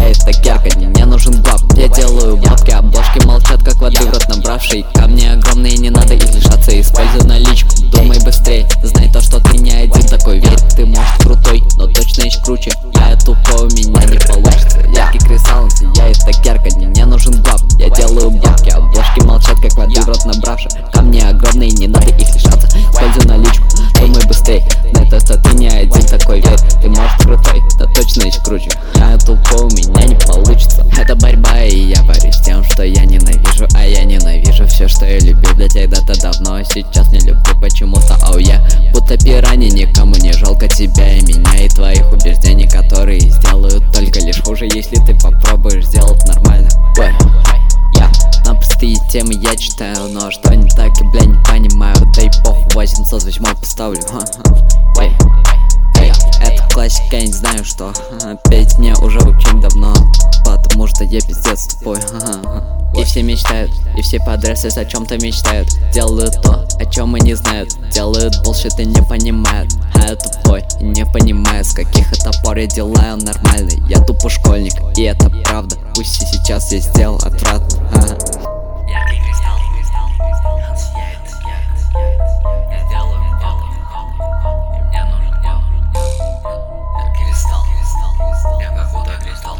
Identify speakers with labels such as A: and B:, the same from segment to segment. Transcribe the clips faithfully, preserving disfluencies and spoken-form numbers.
A: сияет так ярко. Мне нужен баб, я делаю бабки. Обложки молчат, как воды в рот набравший. Камни огромные, не надо их лишаться. Используй наличку, думай быстрее. Знай то, что ты не один такой. Верь, ты может крутой, но точно есть круче. Я тупой, у меня не получится. Яркий кристалл сияет так ярко. Мне нужен баб, я делаю бабки. Обложки молчат, как воды в рот набравший. Камни огромные, не надо их лишаться. Используй наличку, думай быстрее. Знай то, что ты не один такой. Верь, ты может крутой, но точно есть круче. Я тупой, у меня не получится. Это борьба, и я борюсь с тем, что я ненавижу. А я ненавижу все, что я любил когда-то давно. Сейчас не люблю почему-то, ау я будто пиранья. Никому не жалко тебя и меня, и твоих убеждений, которые сделают только лишь хуже, если ты попробуешь сделать нормально. Ой, я на простые темы я читаю, но что не так, и бля не понимаю. Да и похуй, восемьсот восемь поставлю. Ой, эй, это классика, я не знаю что. Петь мне уже очень давно, потому что я пиздец тупой. И все мечтают, и все подростки о чем-то мечтают. Делают то, о чем и не знают. Делают булшит и не понимают. А я тупой и не понимаю, с каких это пор я делаю нормальный. Я тупо школьник, и это правда. Пусть и сейчас я сделал отвратно.
B: Яркий кристалл, он сияет так ярко. Я делаю бабу, и мне нужен баб. Яркий кристалл, я как будто кристалл.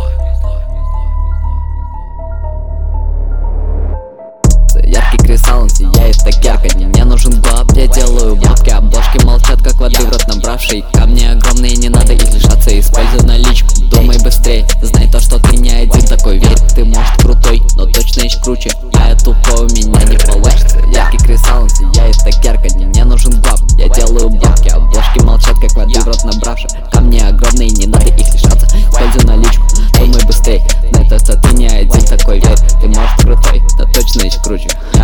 A: Яркий кристалл, он сияет так ярко. Мне нужен баб, я делаю бабки. Обложки молчат, как воды в рот набравший. Камни огромные, не надо их лишаться. Используй наличку, думай быстрее. Знай то, что ты не один такой. Верь, ты может крутой, но точно есть круче. Я тупой, у меня не получится. Яркий кристалл, он сияет так ярко. Мне нужен баб, я делаю бабки. Обложки молчат, как воды в рот набравший. Камни огромные, не надо их лишаться. Используй наличку, думай быстрее. Знай то, что ты не один такой. Верь, ты может крутой, но точно есть круче.